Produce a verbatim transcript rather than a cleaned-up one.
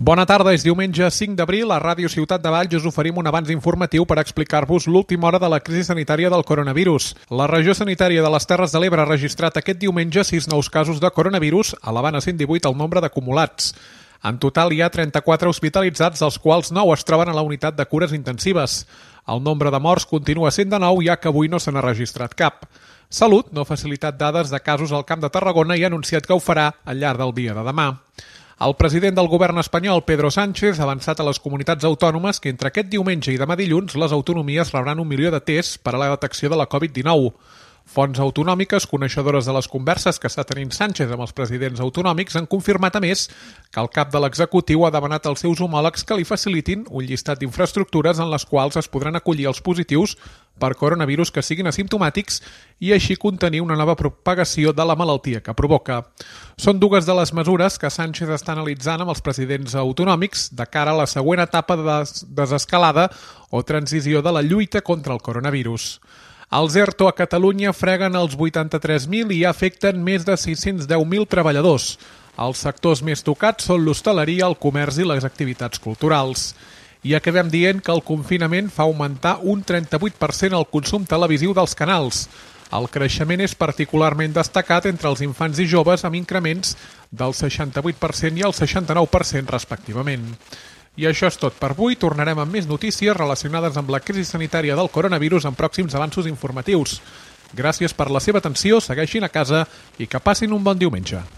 Bona tarda, és diumenge cinc d'abril. A Ràdio Ciutat de Valls us oferim un avanç informatiu per explicar-vos l'última hora de la crisi sanitària del coronavirus. La regió sanitària de les Terres de l'Ebre ha registrat aquest diumenge sis nous casos de coronavirus, elevant a cent divuit el nombre d'acumulats. En total hi ha trenta-quatre hospitalitzats, dels quals nou es troben a la unitat de cures intensives. El nombre de morts continua sent de nou, ja que avui no se n'ha registrat cap. Salut no ha facilitat dades de casos al Camp de Tarragona i ha anunciat que ho farà al llarg del dia de demà. El president del govern espanyol, Pedro Sánchez, ha avançat a les comunitats autònomes que entre aquest diumenge i demà dilluns les autonomies rebran un milió de tests per a la detecció de la covid dinou. Fonts autonòmiques, coneixedores de les converses que està tenint Sánchez amb els presidents autonòmics, han confirmat a més que el cap de l'executiu ha demanat als seus homòlegs que li facilitin un llistat d'infraestructures en les quals es podran acollir els positius per coronavirus que siguin asimptomàtics i així contenir una nova propagació de la malaltia que provoca. Són dues de les mesures que Sánchez està analitzant amb els presidents autonòmics de cara a la següent etapa de desescalada o transició de la lluita contra el coronavirus. Els ERTO a Catalunya freguen els vuitanta-tres mil i afecten més de sis-cents deu mil treballadors. Els sectors més tocats són l'hostaleria, el comerç i les activitats culturals. I acabem dient que el confinament fa augmentar un trenta-vuit per cent el consum televisiu dels canals. El creixement és particularment destacat entre els infants i joves, amb increments del seixanta-vuit per cent i el seixanta-nou per cent respectivament. I això és tot per avui. Tornarem amb més notícies relacionades amb la crisi sanitària del coronavirus en pròxims avanços informatius. Gràcies per la seva atenció, segueixin a casa i que passin un bon diumenge.